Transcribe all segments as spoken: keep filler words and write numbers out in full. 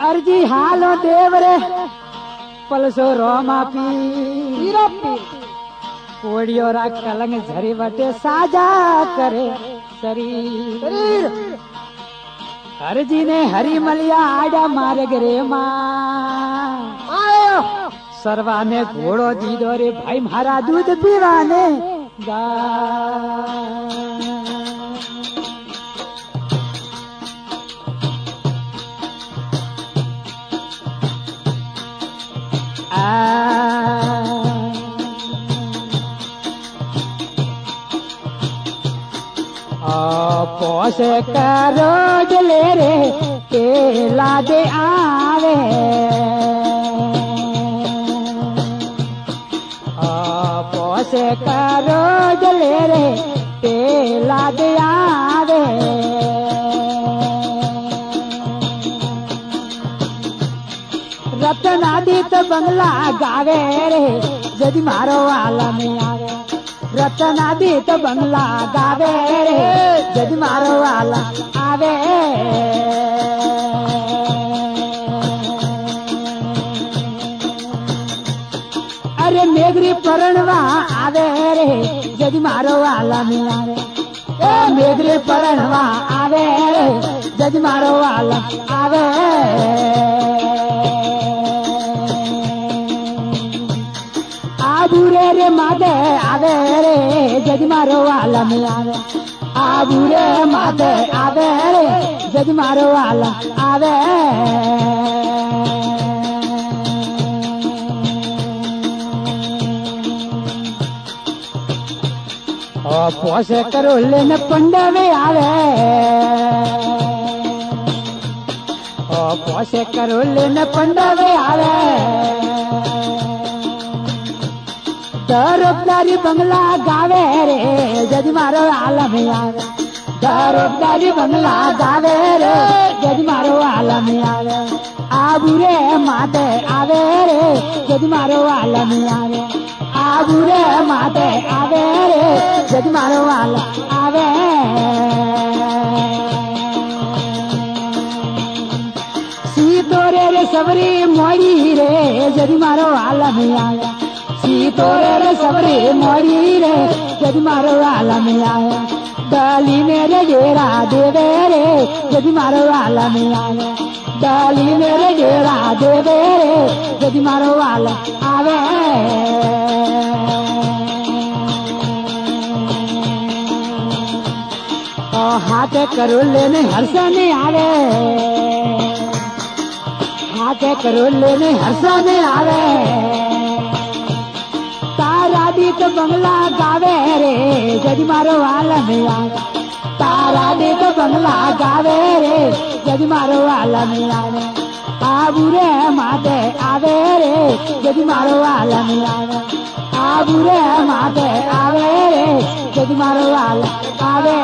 अर्जी हालो देवरे पलसो रोमा पी कोड़ियो रा कलंग झरी बटे साजा करे शरीर अर्जी ने हरी मलिया आड़ा मारे रे माँ सरवा ने घोड़ो दीदो रे भाई मारा दूध पीवाने गा पोसे करो जले रे केला दे आवे पोसे करो जले रे केला दे आवे रतनादित बंगला गावे रे यदि मारो वाला में आवे रतनादित बंगला गावे रे यदि मारो वाला आवे अरे मेघरी परणवा आवे रे यदि मारो वाला में आवे मेघरी परणवा आवे रे यदि मारो वाला आवे आबूरे रे मादे आवे रे जदि मारो वाला में आवे आबूरे मादे आवे रे जदि मारो वाला आवे ओ पोसे करो लेने पंडे में आवे ओ पोसे करो लेने पंडे में आवे दरोबदारी बंगला गावे रे यदि मारो आलम आवे दरोबदारी बंगला गावे रे यदि मारो आलम आवे आबूरे माते आवे रे यदि मारो आलम आवे आबूरे माते आवे रे यदि मारो आलम आवे सीतोरे रे सबरी मोड़ी रे यदि मारो आलम आवे सीतोरे रे सबरी मोड़ी रे यदि मारो वाला में आया डाली मेरे डेरा देवे रे यदि मारो वाला में आया डाली मेरे डेरा देवे रे यदि मारो वाला आवे ओ हाथ करो लेने हर्षने आवे हाथ करो लेने हर्षने आवे तारादीत बंगला गावे रे यदि मारो वाला में आवे तारादीत बंगला गावे रे यदि मारो वाला में आवे आबूरे माते आवे रे यदि मारो वाला में आवे आबूरे माते आवे रे यदि मारो वाला आवे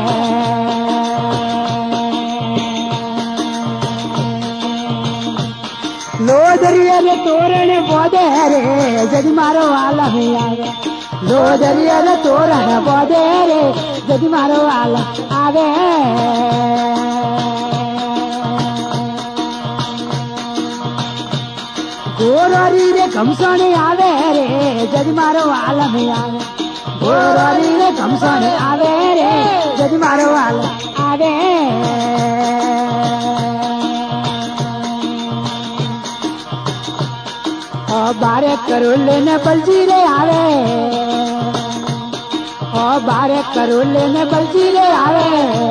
लोदरिया रे तोरण बोदे रे यदि मारो वाला में आवे लोदरिया रे तोरण बोदे रे यदि मारो वाला आवे गोरोरी रे घमसोने आवे रे यदि मारो वाला में आवे गोरोरी रे घमसोने आवे रे यदि मारो वाला आवे बारे करो लेने बलजी रे आवे ओ बारे करो लेने बलजी रे आवे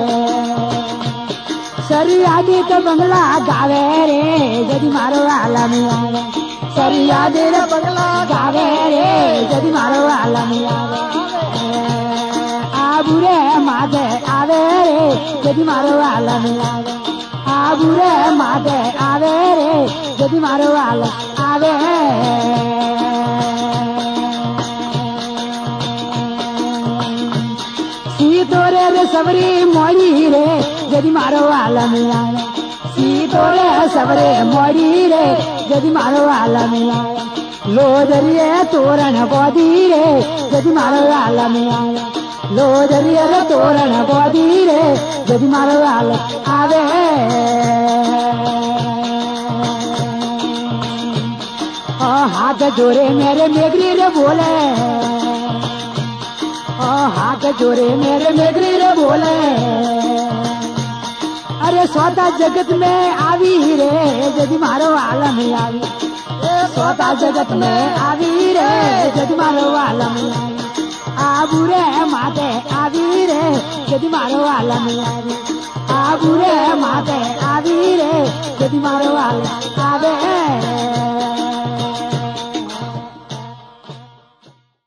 सरियादी तो बंगला गावे रे यदि मारो वाला में आवे सरियादी रे बंगला गावे रे यदि मारो वाला में आवे आबूरे मादे आवे रे यदि मारो वाला में आवे आबूरे मादे आवे रे यदि मारो वाला आवे सीतोरे रे सबरी मोड़ी रे यदि मारो वाला में आवे सीतोरे सबरे मोड़ी रे यदि मारो वाला में आवे लोदरिए तोरण बोदी रे यदि मारो वाला में आवे लोदरिए रे तोरण बोदी रे यदि मारो वाला आवे हाथ जोरे मेरे मेघरी रे बोले, ओ हाथ जोरे मेरे मेघरी रे बोले, अरे स्वता जगत में आवी रे यदि मारो आलम आवी, स्वता जगत में आवी रे यदि मारो आलम आवी, आबू रे माते आवी रे यदि मारो आलम आवी, आबू रे माते आवी रे यदि मारो आलम आवे।